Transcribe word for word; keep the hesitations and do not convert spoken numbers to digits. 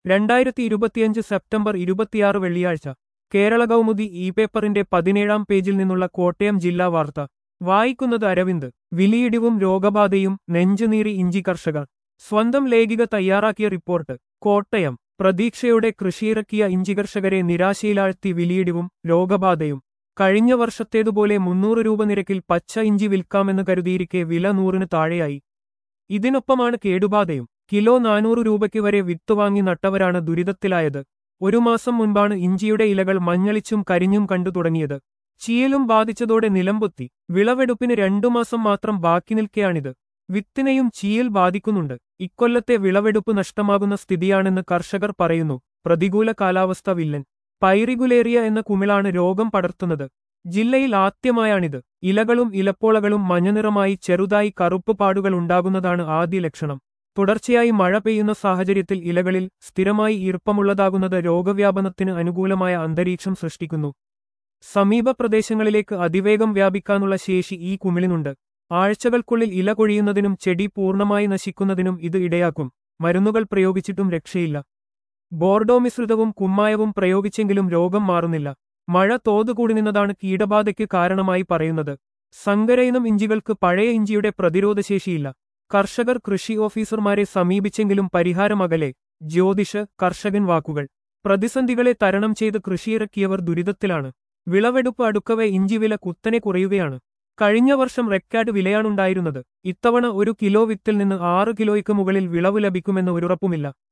രണ്ടായിരത്തി ഇരുപത്തിയഞ്ച് സെപ്റ്റംബർ ഇരുപത്തിയാറ് വെള്ളിയാഴ്ച കേരള കൗമുദി ഇ പേപ്പറിന്റെ പതിനേഴാം പേജിൽ നിന്നുള്ള കോട്ടയം ജില്ലാ വാർത്ത വായിക്കുന്നത് അരവിന്ദ്. വിലയിടിവും രോഗബാധയും നെഞ്ചുനീറി ഇഞ്ചി കർഷകർ. സ്വന്തം ലേഖിക തയ്യാറാക്കിയ റിപ്പോർട്ട്. കോട്ടയം. പ്രതീക്ഷയോടെ കൃഷിയിറക്കിയ ഇഞ്ചി കർഷകരെ നിരാശയിലാഴ്ത്തി വിലയിടിവും രോഗബാധയും. കഴിഞ്ഞ വർഷത്തേതുപോലെ മുന്നൂറ് രൂപ നിരക്കിൽ പച്ച ഇഞ്ചി വിൽക്കാമെന്ന് കരുതിയിരിക്കെ വില നൂറിന് താഴെയായി. ഇതിനൊപ്പമാണ് കേടുബാധയും. കിലോ നാനൂറ് രൂപയ്ക്ക് വരെ വിത്ത് വാങ്ങി നട്ടവരാണ് ദുരിതത്തിലായത്. ഒരു മാസം മുൻപാണ് ഇഞ്ചിയുടെ ഇലകൾ മഞ്ഞളിച്ചും കരിഞ്ഞും കണ്ടു തുടങ്ങിയത്. ചീയലും ബാധിച്ചതോടെ നിലംപൊത്തി. വിളവെടുപ്പിന് രണ്ടു മാസം മാത്രം ബാക്കി നിൽക്കെയാണിത്. വിത്തിനെയും ചീയൽ ബാധിക്കുന്നുണ്ട്. ഇക്കൊല്ലത്തെ വിളവെടുപ്പ് നഷ്ടമാകുന്ന സ്ഥിതിയാണെന്ന് കർഷകർ പറയുന്നു. പ്രതികൂല കാലാവസ്ഥ വില്ലൻ പൈറിഗുലേറിയ എന്ന കുമിളാണ് രോഗം പടർത്തുന്നത്. ജില്ലയിൽ ആദ്യമായാണിത്. ഇലകളും ഇലപ്പോളകളും മഞ്ഞനിറമായി ചെറുതായി കറുപ്പ് പാടുകൾ ഉണ്ടാകുന്നതാണ് ആദ്യ ലക്ഷണം. തുടർച്ചയായി മഴ പെയ്യുന്ന സാഹചര്യത്തിൽ ഇലകളിൽ സ്ഥിരമായി ഈർപ്പമുള്ളതാകുന്നത് രോഗവ്യാപനത്തിന് അനുകൂലമായ അന്തരീക്ഷം സൃഷ്ടിക്കുന്നു. സമീപ പ്രദേശങ്ങളിലേക്ക് അതിവേഗം വ്യാപിക്കാനുള്ള ശേഷി ഈ കുമിളിനുണ്ട്. ആഴ്ചകൾക്കുള്ളിൽ ഇല കൊഴിയുന്നതിനും ചെടി പൂർണ്ണമായി നശിക്കുന്നതിനും ഇത് ഇടയാക്കും. മരുന്നുകൾ പ്രയോഗിച്ചിട്ടും രക്ഷയില്ല. ബോർഡോ മിശ്രിതവും കുമ്മായവും പ്രയോഗിച്ചെങ്കിലും രോഗം മാറുന്നില്ല. മഴ തോതുകൂടി നിന്നതാണ് കീടബാധയ്ക്ക് കാരണമായി പറയുന്നത്. സങ്കരയിനം ഇഞ്ചികൾക്ക് പഴയ ഇഞ്ചിയുടെ പ്രതിരോധശേഷിയില്ല. കർഷകർ കൃഷി ഓഫീസർമാരെ സമീപിച്ചെങ്കിലും പരിഹാരമകലെ. ജ്യോതിഷ് കർഷകൻ വാക്കുകൾ. പ്രതിസന്ധികളെ തരണം ചെയ്ത് കൃഷിയിറക്കിയവർ ദുരിതത്തിലാണ്. വിളവെടുപ്പ് അടുക്കവെ ഇഞ്ചിവില കുത്തനെ കുറയുകയാണ്. കഴിഞ്ഞ വർഷം റെക്കോർഡ് വിലയാണുണ്ടായിരുന്നത്. ഇത്തവണ ഒരു കിലോ വിത്തിൽ നിന്ന് ആറ് കിലോയ്ക്ക് മുകളിൽ വിളവ് ലഭിക്കുമെന്ന് ഒരുറപ്പുമില്ല.